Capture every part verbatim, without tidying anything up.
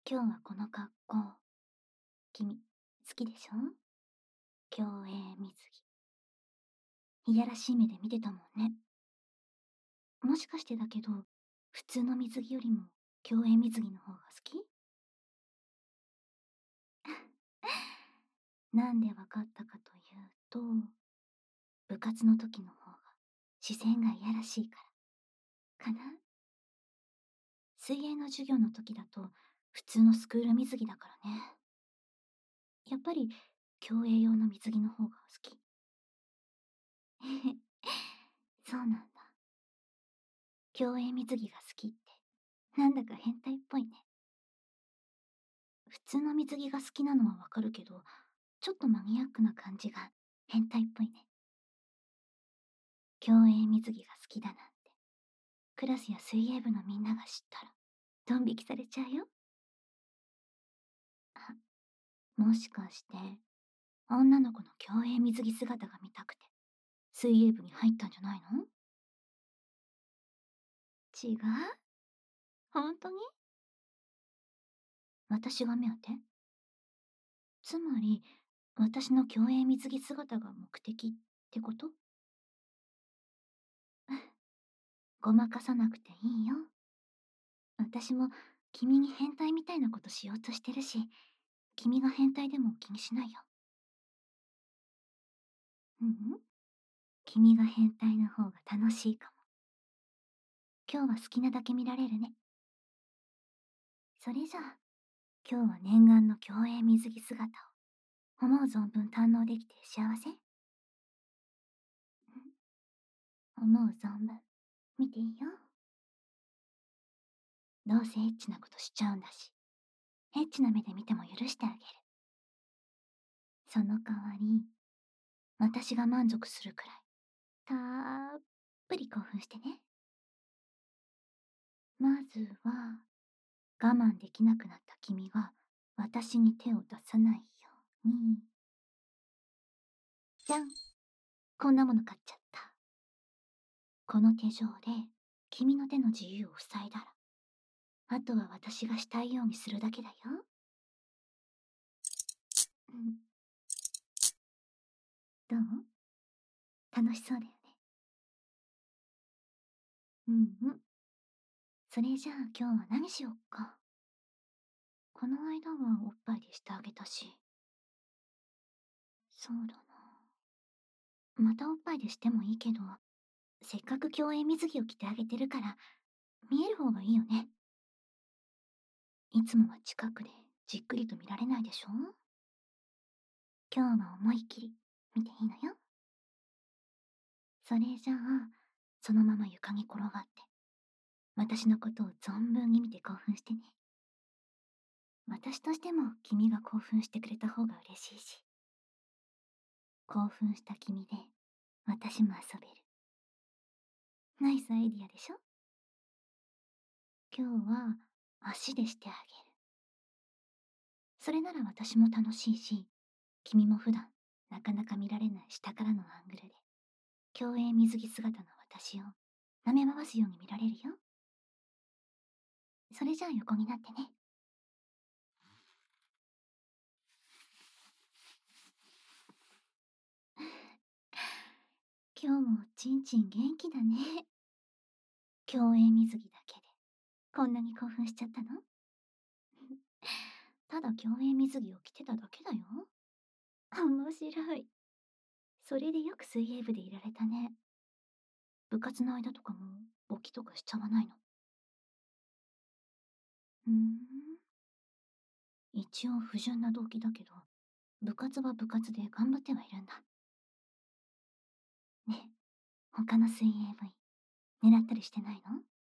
今日はこの格好、君、好きでしょ？競泳水着。いやらしい目で見てたもんね。もしかしてだけど、普通の水着よりも競泳水着の方が好き？なんでわかったかというと、部活の時の方が視線がいやらしいから、かな？水泳の授業の時だと、普通のスクール水着だからね。やっぱり、競泳用の水着の方が好き。そうなんだ。競泳水着が好きって、なんだか変態っぽいね。普通の水着が好きなのはわかるけど、ちょっとマニアックな感じが変態っぽいね。競泳水着が好きだなんて、クラスや水泳部のみんなが知ったら、ドン引きされちゃうよ。あ、もしかして、女の子の競泳水着姿が見たくて、水泳部に入ったんじゃないの？違う？本当に？私が目当て？つまり、私の競泳水着姿が目的ってこと？ごまかさなくていいよ。私も君に変態みたいなことしようとしてるし、君が変態でも気にしないよ。うんうん。君が変態な方が楽しいかも。今日は好きなだけ見られるね。それじゃあ、今日は念願の競泳水着姿を思う存分堪能できて幸せ？うん、思う存分見ていいよ。どうせエッチなことしちゃうんだし、エッチな目で見ても許してあげる。その代わり、私が満足するくらい、たっぷり興奮してね。まずは、我慢できなくなった君が私に手を出さないように。じゃん、こんなもの買っちゃった。この手錠で君の手の自由を塞いだら、あとは私がしたいようにするだけだよ。うん、どう？楽しそうだよね。うんうん。それじゃあ今日は何しよっか。この間はおっぱいでしてあげたし。そうだな。またおっぱいでしてもいいけど、せっかく競泳水着を着てあげてるから、見える方がいいよね。いつもは近くでじっくりと見られないでしょ？今日は思いっきり見ていいのよ。それじゃあ、そのまま床に転がって、私のことを存分に見て興奮してね。私としても君が興奮してくれた方が嬉しいし、興奮した君で私も遊べる。ナイスアイディアでしょ？今日は足でしてあげる。それなら私も楽しいし、君も普段なかなか見られない下からのアングルで、競泳水着姿の私を舐め回すように見られるよ。それじゃあ横になってね。今日もちんちん元気だね。競泳水着だけでこんなに興奮しちゃったの？ただ競泳水着を着てただけだよ。面白い。それでよく水泳部でいられたね。部活の間とかも簿記とかしちゃわないの？うーん。一応不純な動機だけど、部活は部活で頑張ってはいるんだ。ねえ、他の水泳部員、狙ったりしてないの？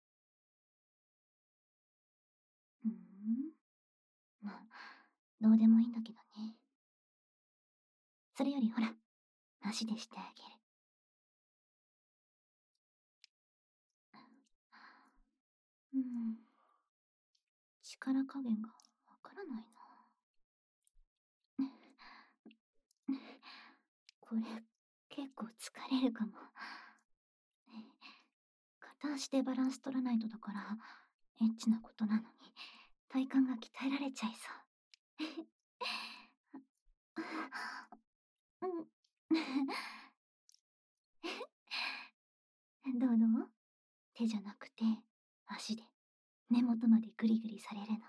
うーん。まあ、どうでもいいんだけどね。それよりほら、足でしてあげる。うん。力加減がわからないな。これ、結構疲れるかも。片足でバランス取らないとだから、エッチなことなのに、 体幹が鍛えられちゃいそう。うん。どうどう？手じゃなくて、足で根元までグリグリされるのは。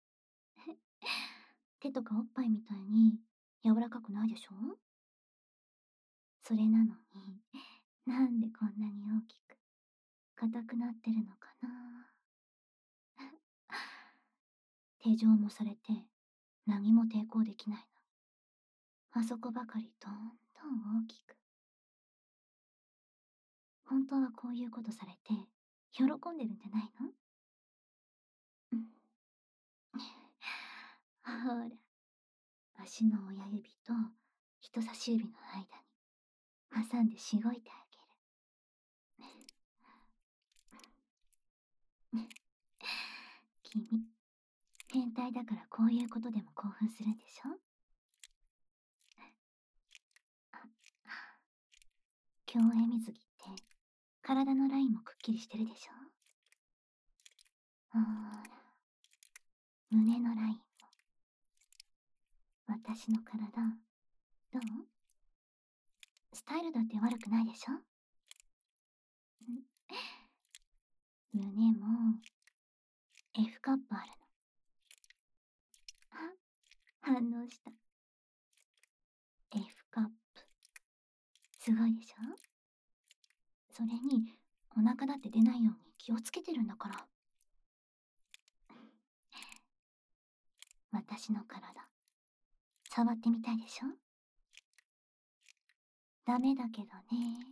手とかおっぱいみたいに柔らかくないでしょ？それなのに、なんでこんなに大きく、硬くなってるのかな。手錠もされて、何も抵抗できないの。あそこばかりどんどん大きく。本当はこういうことされて、喜んでるんじゃないの？うん。ほら、足の親指と人差し指の間に挟んでしごいてあげる。君、変態だからこういうことでも興奮するんでしょ？競泳水着って体のラインもくっきりしてるでしょ？ほーら、胸のラインも。私の体、どう？スタイルだって悪くないでしょ？胸も F カップあるの。あ、反応した。F カップ。すごいでしょ？それに、お腹だって出ないように気をつけてるんだから。私の体、触ってみたいでしょ？ダメだけどね。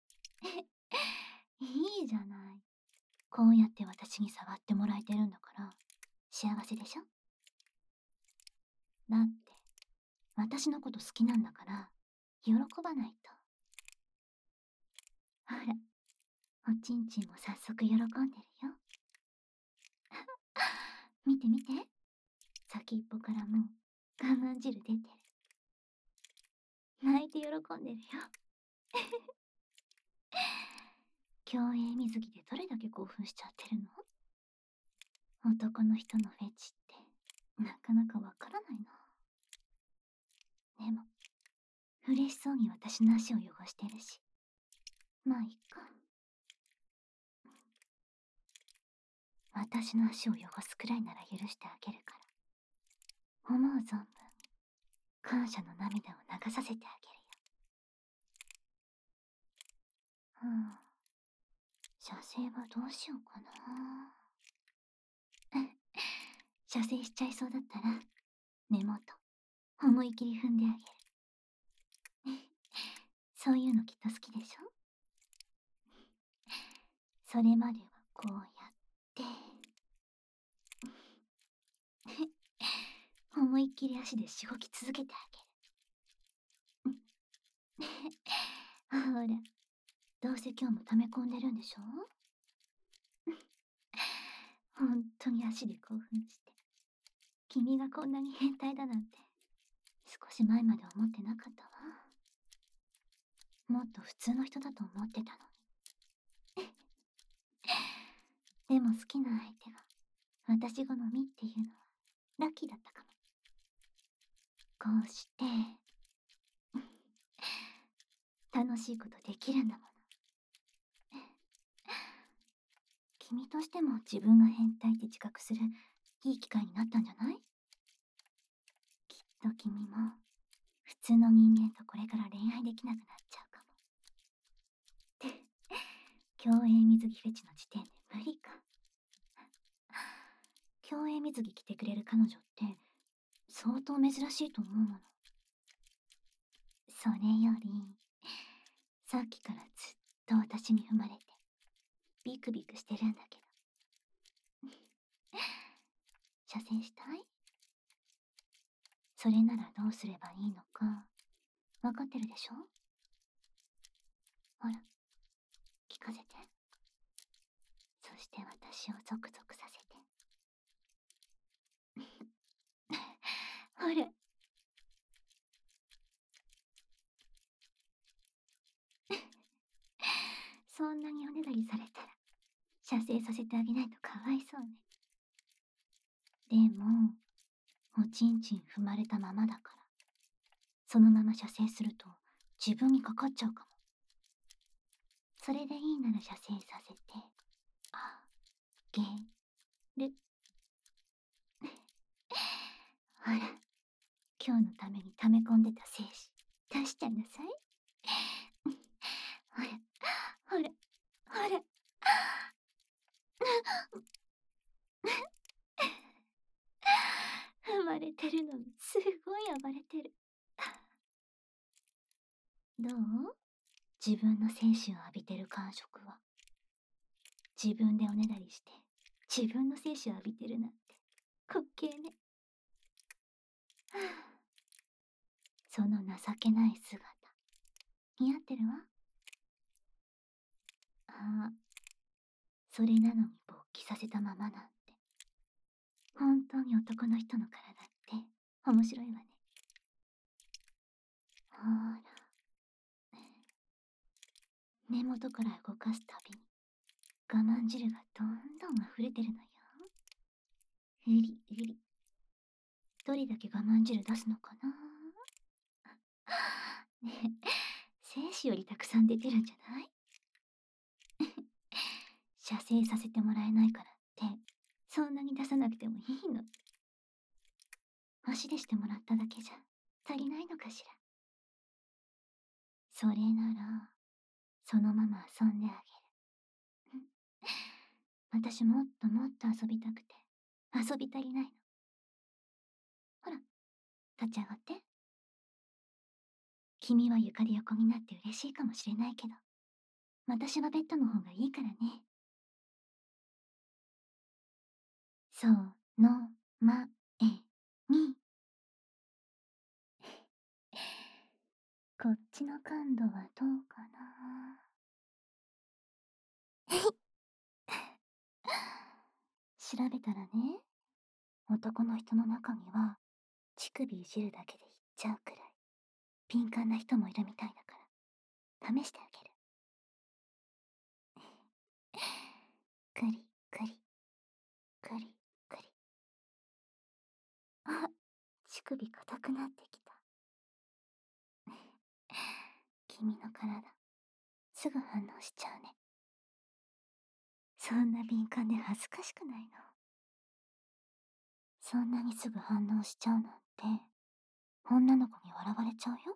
いいじゃない。こうやって私に触ってもらえてるんだから、幸せでしょ？だって、私のこと好きなんだから、喜ばないと。ほら、おちんちんも早速喜んでるよ。見て見て。先っぽからもう我慢汁出てる。泣いて喜んでるよ。競泳水着でどれだけ興奮しちゃってるの？男の人のフェチってなかなかわからないな。でも、嬉しそうに私の足を汚してるし。まあいっか。私の足を汚すくらいなら許してあげるから。思う存分、感謝の涙を流させてあげるよ。うん。射精はどうしようかな。射精しちゃいそうだったら、根元、思い切り踏んであげる。そういうのきっと好きでしょ？それまではこうやって、思いっきり足でしごき続けてあげる。ほら、どうせ今日も溜め込んでるんでしょ？本当に足で興奮して。君がこんなに変態だなんて、少し前まで思ってなかったわ。もっと普通の人だと思ってたのに。でも好きな相手が私好みっていうのはラッキーだったかも。こうして楽しいことできるんだもの。君としても自分が変態って自覚するいい機会になったんじゃない？きっと君も普通の人間とこれから恋愛できなくなっちゃうかも。って競泳水着フェチの時点で無理か。競泳水着着てくれる彼女って相当珍しいと思うもの。それより、さっきからずっと私に踏まれてビクビクしてるんだけど。射精したい？それならどうすればいいのか分かってるでしょ？ほら、聞かせて。そして私をゾクゾクさせて。ほら。そんなにおねだりされたら射精させてあげないとかわいそうね。 でも、おちんちん踏まれたままだから、そのまま射精すると自分にかかっちゃうかも。それでいいなら射精させて、あげる。ほら、今日のために溜め込んでた精子、出しちゃいなさい。ほら、ほら、ほら。踏まれてるのにすごい暴れてる。どう？自分の精子を浴びてる感触は。自分でおねだりして自分の精子を浴びてるなんて滑稽ね。はあ、その情けない姿似合ってるわ。ああ、それなのに勃起させたままなんて本当に男の人の体って面白いわね。ほら、根元から動かすたびに我慢汁がどんどん溢れてるのよ。うりうり。どれだけ我慢汁出すのかな。ねえ、精子よりたくさん出てるんじゃない？射精させてもらえないからってそんなに出さなくてもいいの。足でしてもらっただけじゃ足りないのかしら。それならそのまま遊んであげる。私もっともっと遊びたくて遊び足りないの。ほら、立ち上がって。君は床で横になって嬉しいかもしれないけど、私はベッドの方がいいからね。そのまえに。こっちの感度はどうかな。調べたらね、男の人の中には乳首いじるだけでいっちゃうくらい敏感な人もいるみたいだから試してあげる。くりくりくりくり。あ、乳首硬くなってきた。君の体すぐ反応しちゃうね。そんな敏感で恥ずかしくないの？そんなにすぐ反応しちゃうなんて女の子に笑われちゃうよ。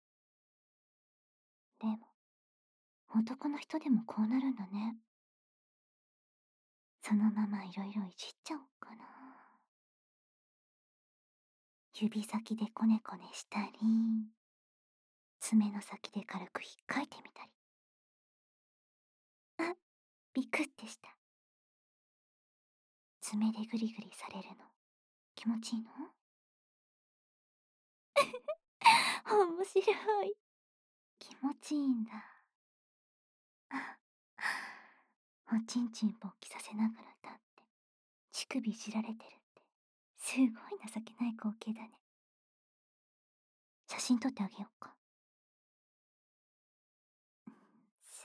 でも男の人でもこうなるんだね。そのままいろいろいじっちゃおっかな。指先でコネコネしたり、爪の先で軽く引っかいてみたり。あ、ビクってした。爪でグリグリされるの気持ちいいの？面白い。気持ちいいんだ。あ、おちんちん勃起させながら立って乳首いじられてるってすごい情けない光景だね。写真撮ってあげようか。そう。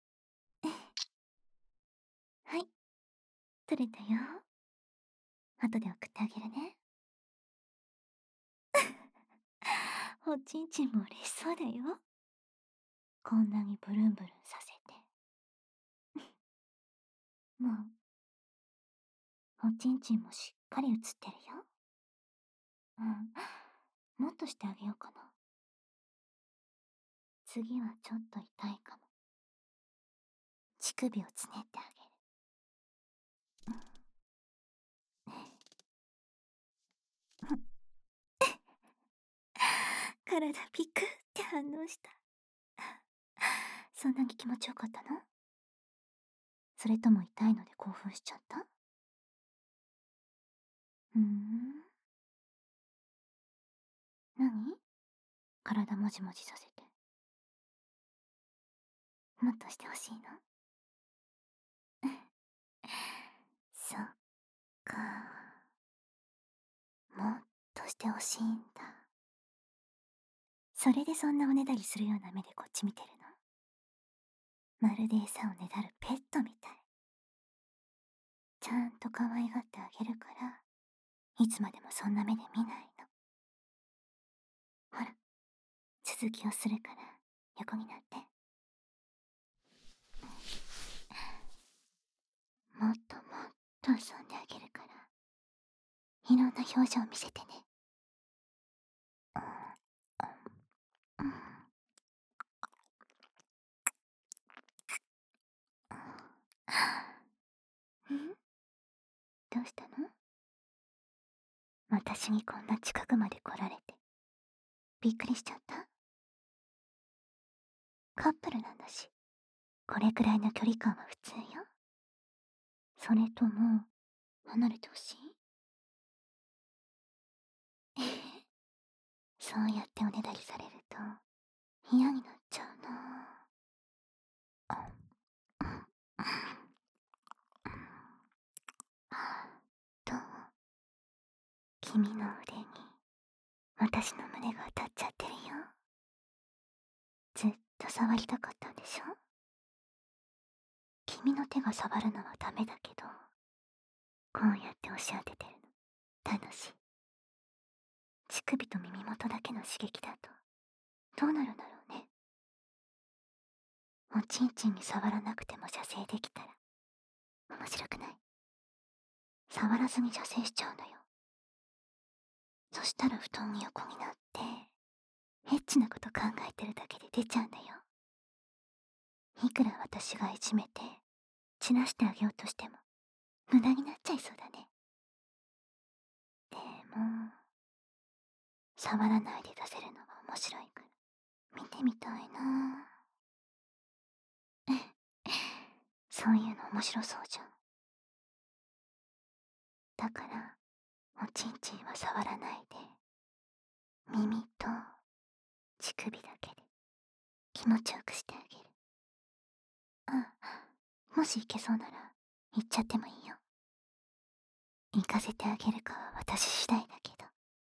はい、撮れたよ。後で送ってあげるね。おちんちんも嬉しそうだよ。こんなにブルンブルンさせて。もう、おちんちんもしっかり写ってるよ。うん、もっとしてあげようかな。次はちょっと痛いかも。乳首をつねってあげる。体ピクって反応した。そんなに気持ちよかったの？それとも痛いので興奮しちゃった？うーん。何？体もじもじさせて。もっとしてほしいの？そっか。もっとしてほしいんだ。それでそんなおねだりするような目でこっち見てるの？まるで餌をねだるペットみたい。ちゃんと可愛がってあげるからいつまでもそんな目で見ないの。ほら、続きをするから横になって。もっともっと遊んであげるから、いろんな表情を見せてね。んどうしたの？私にこんな近くまで来られてびっくりしちゃった？カップルなんだし、これくらいの距離感は普通よ。それとも離れてほしい？えへそうやっておねだりされると嫌になっちゃうな。どう？君の腕に私の胸が当たっちゃってるよ。ずっと触りたかったんでしょ？君の手が触るのはダメだけど、こうやって押し当ててるの楽しい。乳首と耳元だけの刺激だとどうなるんだろうね。おちんちんに触らなくても射精できたら面白くない？触らずに射精しちゃうのよ。そしたら布団に横になってエッチなこと考えてるだけで出ちゃうんだよ。いくら私がいじめて散らしてあげようとしても無駄になっちゃいそうだね。でも触らないで出せるのが面白いから見てみたいな。そういうの面白そうじゃん。だからおちんちんは触らないで耳と乳首だけで気持ちよくしてあげる。あ、もし行けそうなら行っちゃってもいいよ。行かせてあげるかは私次第だけど。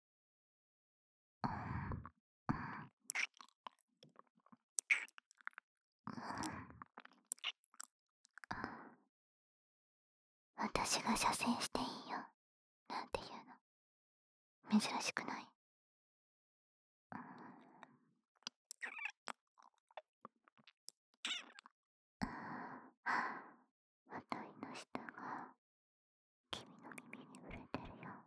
私が射精していいよなんていうの珍しくない？あたいの舌が君の耳に触れてるよ。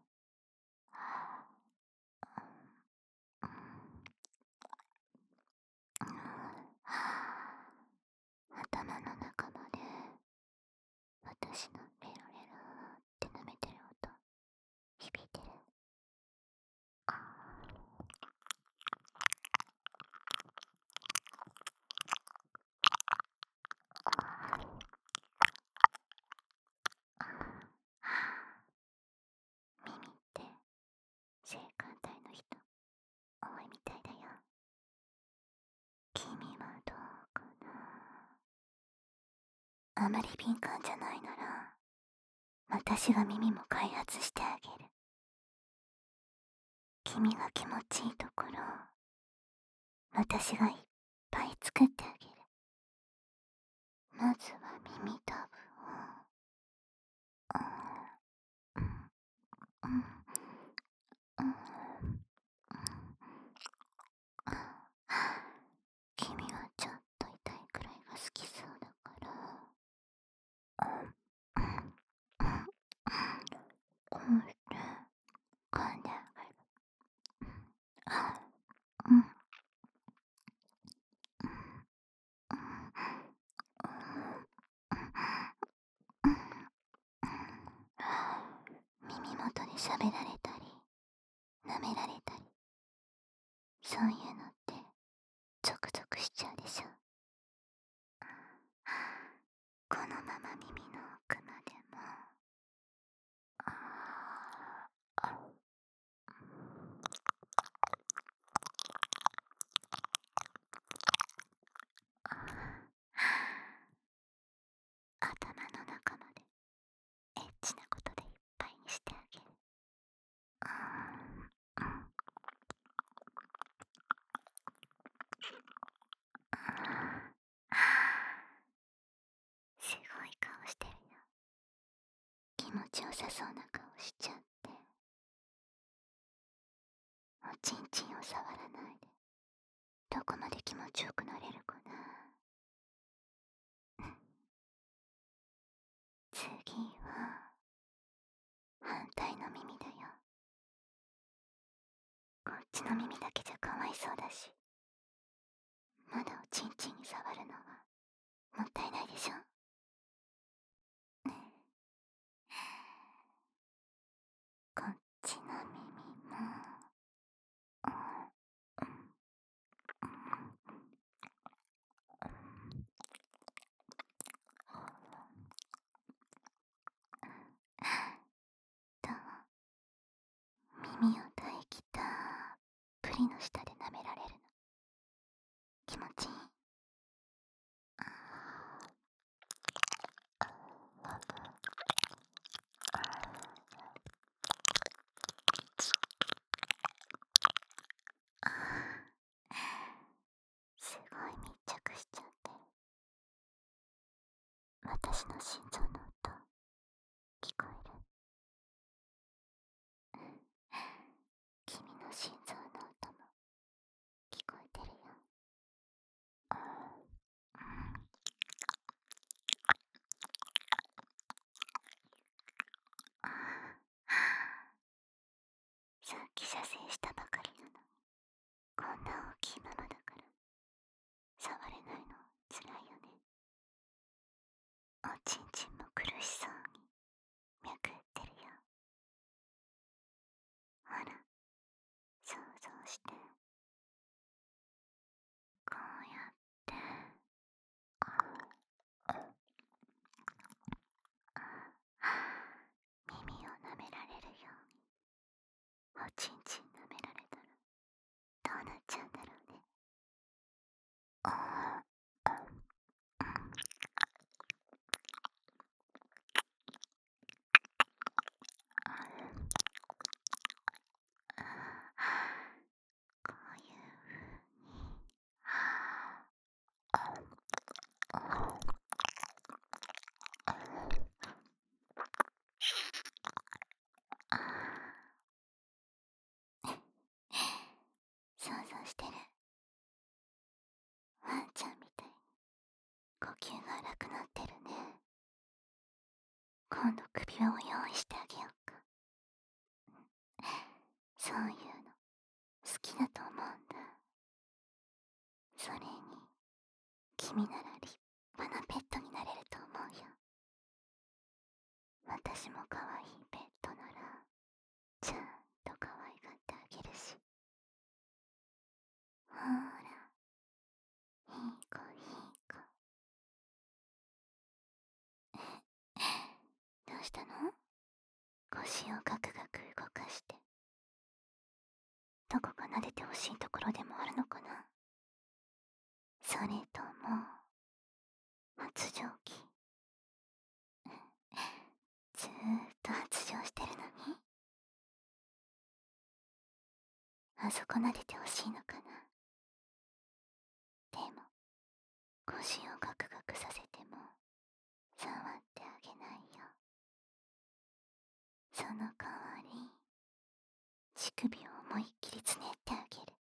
頭の中まで私のレロレロって舐めてる音響いてる。耳って性感帯の人多いみたいだよ。君はどうかな？あまり敏感じゃないなら私が耳も開発してあげる。君が気持ちいいところ私がいっぱい作ってあげる。まずは耳たぶを、うんうんうん君はちょっと痛いくらいが好きそうだからこうして噛んであげる。うん耳元で喋られたり舐められたりそういうのってゾクゾクしちゃうでしょ。このまま耳の奥までも頭の中までエッチなことでいっぱいにしてあげる。すごい顔してるよ。気持ちよさそうな顔しちゃって。 ちんちんを触らないでどこまで気持ちよくなれるかな。次は反対の耳だよ。こっちの耳だけじゃかわいそうだし、まだおちんちんに触るのはもったいないでしょ。こっちの耳も、どう？耳を唾液たっぷりの下で舐められるの気持ちいい？すごい密着しちゃってる。私の心臓の音聞こえる？君の心臓の音も聞こえてるよ。さっき射精したばかりなのにこんな大きいままだから触れないのつらいよね。おちんちんも苦しそうに脈打ってるよ。ほら想像して、こうやって耳を舐められるようにおちんちん舐められたらどうなっちゃうんだろうね。こういう風に想像してる？ワンちゃんみたいに呼吸が荒くなってるね。今度首輪を用意してあげようか。そういうの好きだと思うんだ。それに君なら立派なペットになれると思うよ。私も可愛いペットならちゃんと可愛がってあげるし。ほら、いい子いい子。どうしたの？腰をガクガク動かして。どこか撫でてほしいところでもあるのかな？それとも発情期？ずーっと発情してるのにあそこ撫でてほしいのかな？でも腰をガクガクさせても触ってあげないよ。その代わり乳首を思いっきりつねってあげる。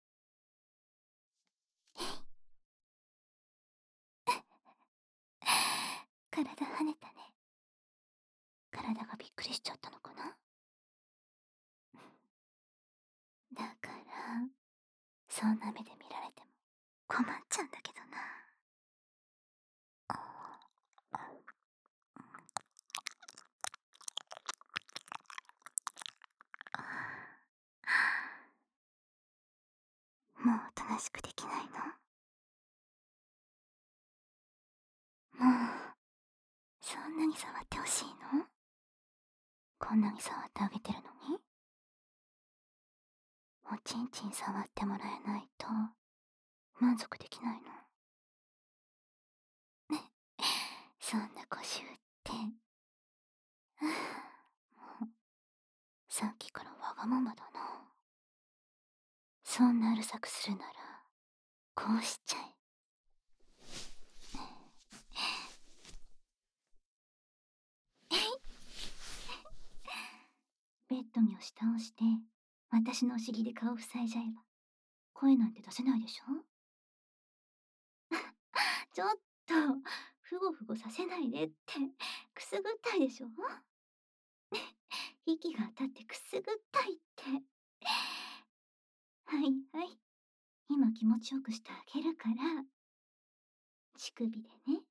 体跳ねたね。体がびっくりしちゃったのかな？だからそんな目で見られても困っちゃうんだけどな。もうおとなしくできないの？もうそんなに触ってほしいの？こんなに触ってあげてるのにおちんちん触ってもらえないと満足できないの？ね、そんな腰打ってもうさっきからわがままだな。そんなうるさくするならこうしちゃえ。ベッドに押し倒して私のお尻で顔塞いじゃえば、声なんて出せないでしょ？ちょっと、ふごふごさせないでって、くすぐったいでしょ？息が当たってくすぐったいって。はいはい。今気持ちよくしてあげるから。乳首でね。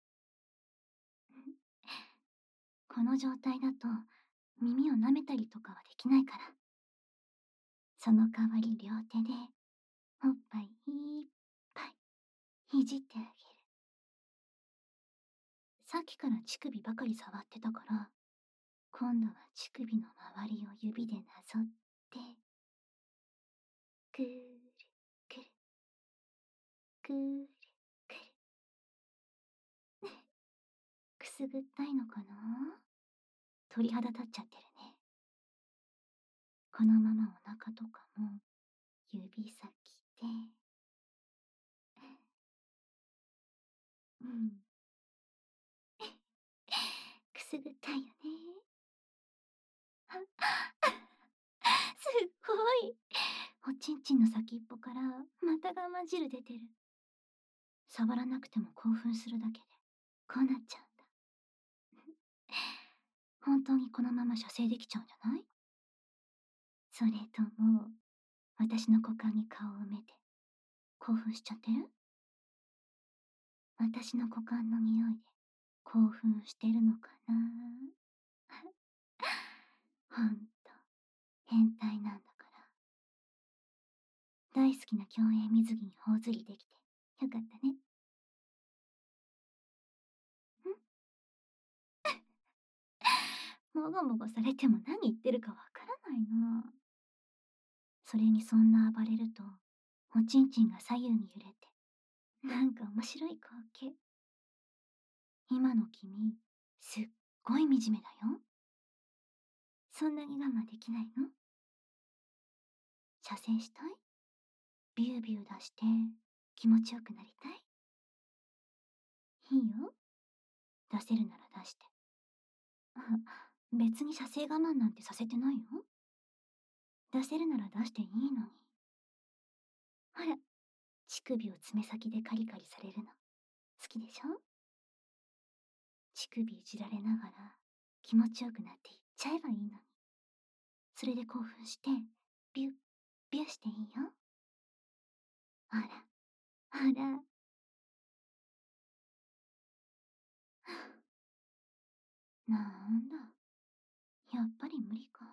この状態だと、耳を舐めたりとかはできないから。その代わり両手で、おっぱいいっぱい、いじってあげる。さっきから乳首ばかり触ってたから、今度は乳首の周りを指でなぞって、くるくる、くるくる。くすぐったいのかな？鳥肌立っちゃってるね。このままお腹とかも指先で、うん。くすぐったいよね。すっごい。おちんちんの先っぽからまた我慢汁出てる。触らなくても興奮するだけで、こうなっちゃうんだ。本当にこのまま射精できちゃうんじゃない？それとも、私の股間に顔を埋めて、興奮しちゃってる？私の股間の匂いで興奮してるのかな？ほんと、変態なんだから。大好きな競泳水着に頬ずりできて、よかったね。ん？もごもごされても何言ってるかわからないな。それにそんな暴れると、おちんちんが左右に揺れて、なんか面白い光景。今の君、すっごい惨めだよ。そんなに我慢できないの？射精したい？ビュービュー出して気持ちよくなりたい？いいよ。出せるなら出して。あ、別に射精我慢なんてさせてないよ。出せるなら出していいのに。ほら、乳首を爪先でカリカリされるの。好きでしょ？乳首いじられながら気持ちよくなっていっちゃえばいいのに。それで興奮して、ビュッ、ビュッしていいよ。ほら、ほら。なんだ。やっぱり無理か。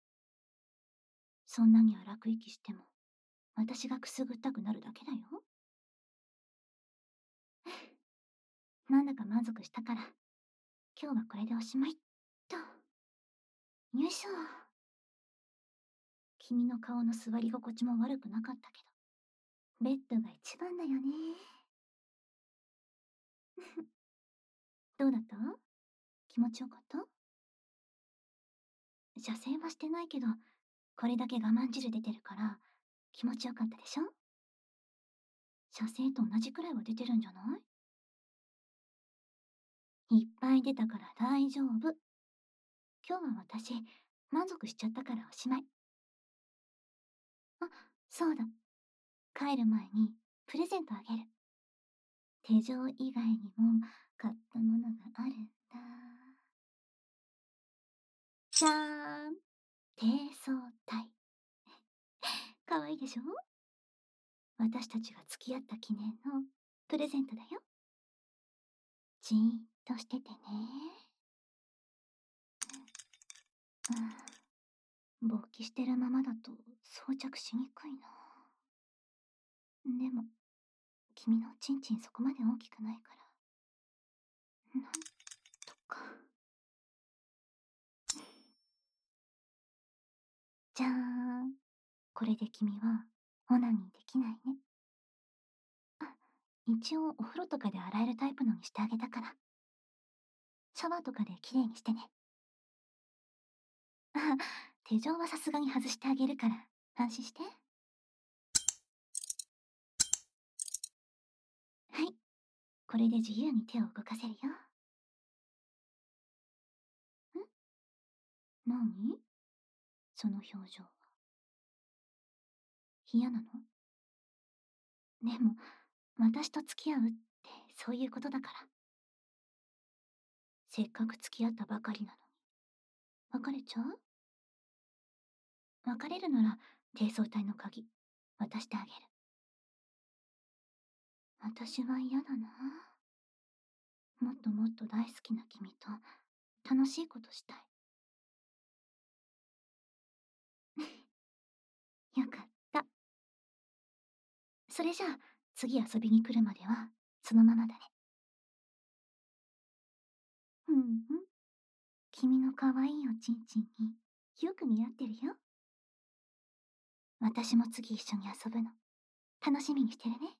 そんなに荒く息しても、私がくすぐったくなるだけだよ。なんだか満足したから、今日はこれでおしまいっと。よいしょ。君の顔の座り心地も悪くなかったけど、ベッドが一番だよね。どうだった？気持ちよかった？射精はしてないけど、これだけ我慢汁出てるから、気持ちよかったでしょ？射精と同じくらいは出てるんじゃない？いっぱい出たから大丈夫。今日は私、満足しちゃったからおしまい。あ、そうだ。帰る前にプレゼントあげる。手錠以外にも買ったものがあるんだ。じゃーん。低層体。かわいいでしょ？私たちが付き合った記念のプレゼントだよ。じーっとしててね。うん、勃起してるままだと装着しにくいな。でも、君のおちんちんそこまで大きくないから、なんとか。じゃーん。これで君はオナニーできないね。あ、一応お風呂とかで洗えるタイプのにしてあげたから。シャワーとかできれいにしてね。あ、手錠はさすがに外してあげるから、安心して。はい。これで自由に手を動かせるよ。ん？何？その表情は。 嫌なの？でも、私と付き合うってそういうことだから。せっかく付き合ったばかりなのに。別れちゃう？別れるなら、低層体の鍵、渡してあげる。私は嫌だな。もっともっと大好きな君と楽しいことしたい。よかった。それじゃあ、次遊びに来るまでは、そのままだね。うんうん。君の可愛いおちんちんによく似合ってるよ。私も次一緒に遊ぶの。楽しみにしてるね。